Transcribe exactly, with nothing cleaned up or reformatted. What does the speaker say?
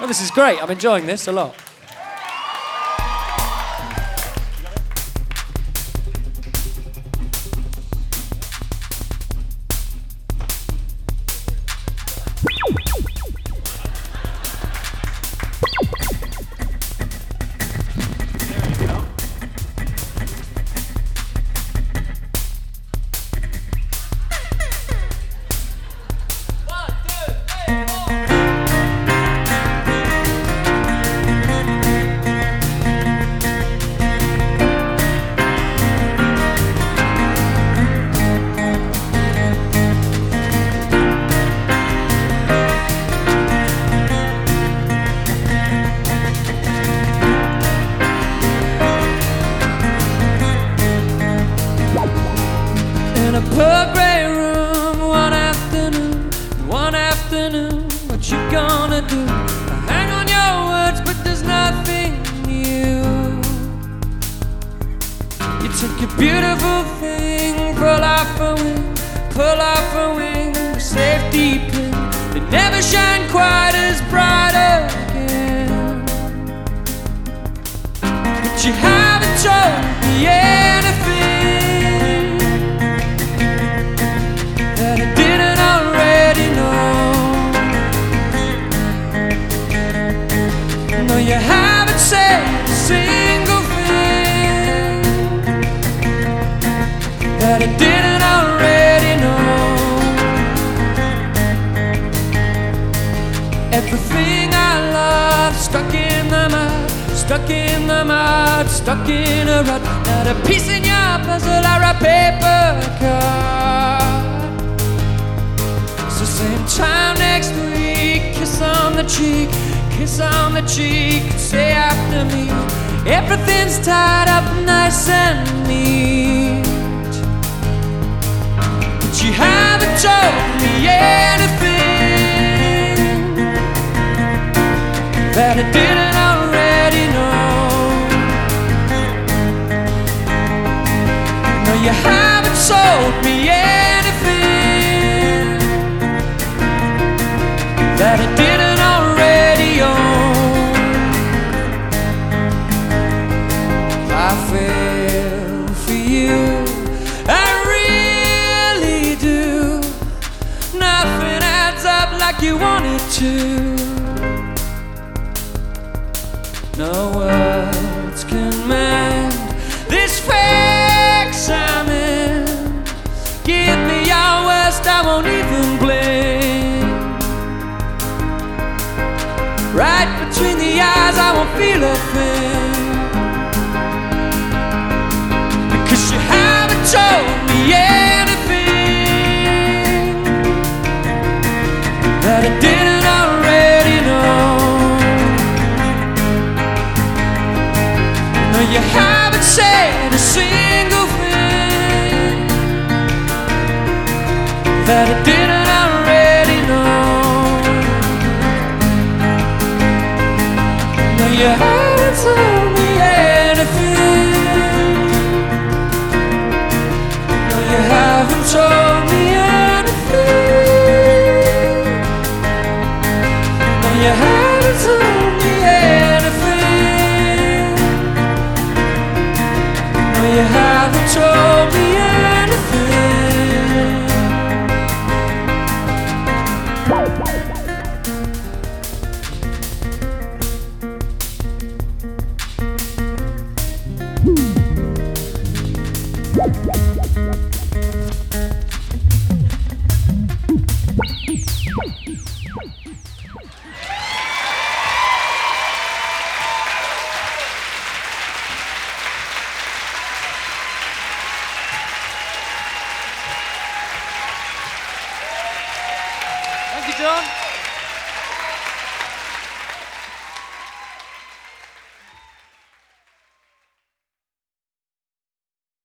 this is great. I'm enjoying this a lot. In a pearl grey room, one afternoon, one afternoon, what you gonna do? I hang on your words, but there's nothing new. You took a beautiful thing, pull off a wing, pull off a wing, a safety pin. They never shine quite as bright again. But you haven't told me anything that I didn't already know. No, you haven't said a single thing that I didn't already know. Everything I love stuck in the mud, stuck in the mud, stuck in a rut. Not a piece in your puzzle or a paper cut. So same time next week, kiss on the cheek, kiss on the cheek, say after me, everything's tied up nice and neat. But you haven't told me anything that I didn't already know. No, you haven't sold me anything that I didn't already own. I feel for you, I really do. Nothing adds up like you want it to. No words can mend this fix I'm in. Give me your worst, I won't even blink. Right between the eyes, I won't feel a thing. Because you haven't told me anything that I didn't already know. No, you haven't said a single thing that I didn't already know. You haven't told me anything. No, you haven't told me anything. No, you haven't told me anything. No, you haven't told me anything. Thank you, John.